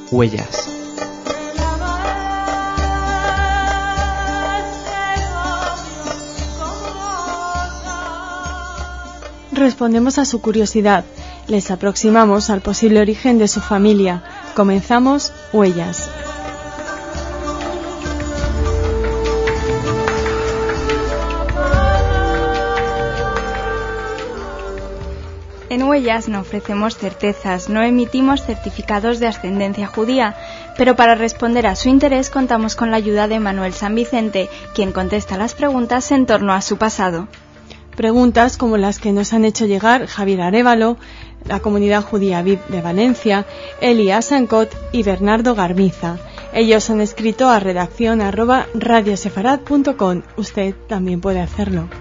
Huellas. Respondemos a su curiosidad, les aproximamos al posible origen de su familia. Comenzamos Huellas. En Huellas no ofrecemos certezas, no emitimos certificados de ascendencia judía, pero para responder a su interés contamos con la ayuda de Manuel San Vicente, quien contesta las preguntas en torno a su pasado. Preguntas como las que nos han hecho llegar Javier Arévalo, la comunidad judía VIP de Valencia, Elia Sancot y Bernardo Garmiza. Ellos han escrito a redacción@radiosefarad.com. Usted también puede hacerlo.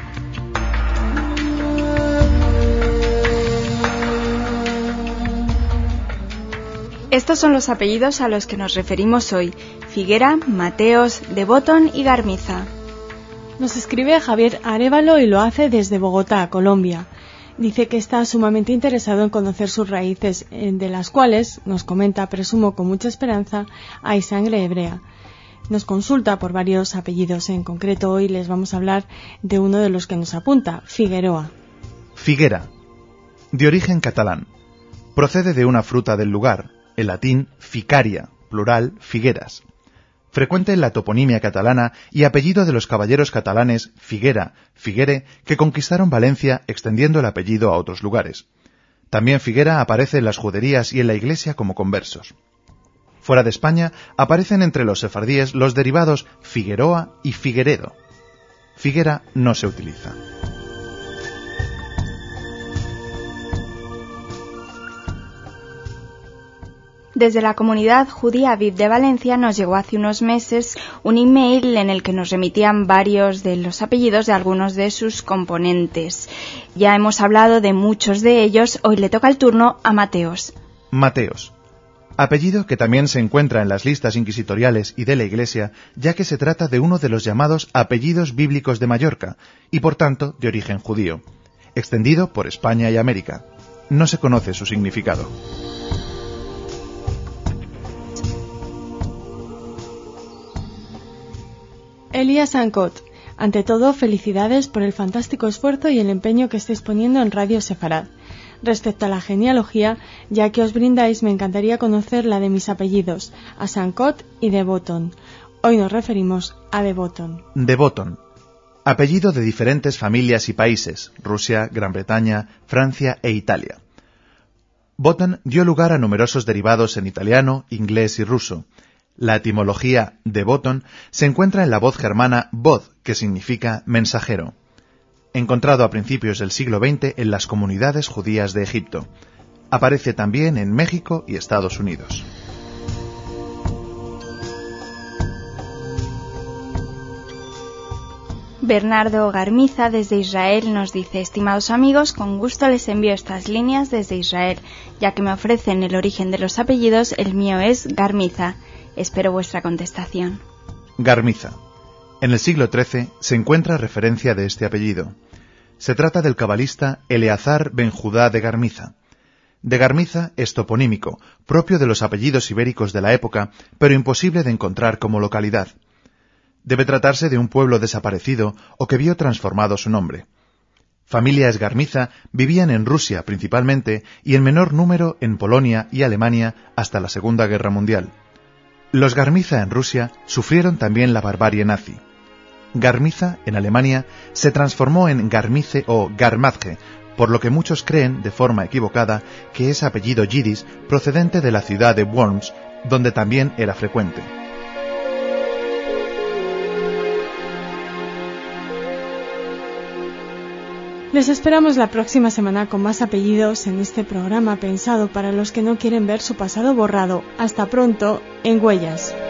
Estos son los apellidos a los que nos referimos hoy: Figuera, Mateos, de Botton y Garmiza. Nos escribe Javier Arévalo y lo hace desde Bogotá, Colombia. Dice que está sumamente interesado en conocer sus raíces, de las cuales, nos comenta, presumo con mucha esperanza, hay sangre hebrea. Nos consulta por varios apellidos, en concreto hoy les vamos a hablar de uno de los que nos apunta, Figueroa. Figuera, de origen catalán, procede de una fruta del lugar, en latín ficaria, plural figueras. Frecuente en la toponimia catalana y apellido de los caballeros catalanes Figuera, Figuere, que conquistaron Valencia extendiendo el apellido a otros lugares. También Figuera aparece en las juderías y en la iglesia como conversos. Fuera de España aparecen entre los sefardíes los derivados Figueroa y Figueredo. Figuera no se utiliza. Desde la comunidad judía VIP de Valencia nos llegó hace unos meses un email en el que nos remitían varios de los apellidos de algunos de sus componentes. Ya hemos hablado de muchos de ellos, hoy le toca el turno a Mateos. Mateos, apellido que también se encuentra en las listas inquisitoriales y de la Iglesia, ya que se trata de uno de los llamados apellidos bíblicos de Mallorca, y por tanto de origen judío, extendido por España y América. No se conoce su significado. Elia Sancot, ante todo, felicidades por el fantástico esfuerzo y el empeño que estáis poniendo en Radio Sefarad. Respecto a la genealogía, ya que os brindáis, me encantaría conocer la de mis apellidos, a Sancot y de Botton. Hoy nos referimos a de Botton. De Botton, apellido de diferentes familias y países, Rusia, Gran Bretaña, Francia e Italia. Botton dio lugar a numerosos derivados en italiano, inglés y ruso. La etimología de Botton se encuentra en la voz germana bod, que significa mensajero, encontrado a principios del siglo XX en las comunidades judías de Egipto. Aparece también en México y Estados Unidos. Bernardo Garmiza desde Israel nos dice: estimados amigos, con gusto les envío estas líneas desde Israel, ya que me ofrecen el origen de los apellidos, el mío es Garmiza. Espero vuestra contestación. Garmiza. En el siglo XIII se encuentra referencia de este apellido. Se trata del cabalista Eleazar ben Judá de Garmiza. De Garmiza es toponímico, propio de los apellidos ibéricos de la época, pero imposible de encontrar como localidad. Debe tratarse de un pueblo desaparecido o que vio transformado su nombre. Familias Garmiza vivían en Rusia principalmente y en menor número en Polonia y Alemania hasta la Segunda Guerra Mundial. Los Garmiza en Rusia sufrieron también la barbarie nazi. Garmiza, en Alemania, se transformó en Garmice o Garmadge, por lo que muchos creen, de forma equivocada, que es apellido yidis procedente de la ciudad de Worms, donde también era frecuente. Les esperamos la próxima semana con más apellidos en este programa pensado para los que no quieren ver su pasado borrado. Hasta pronto en Huellas.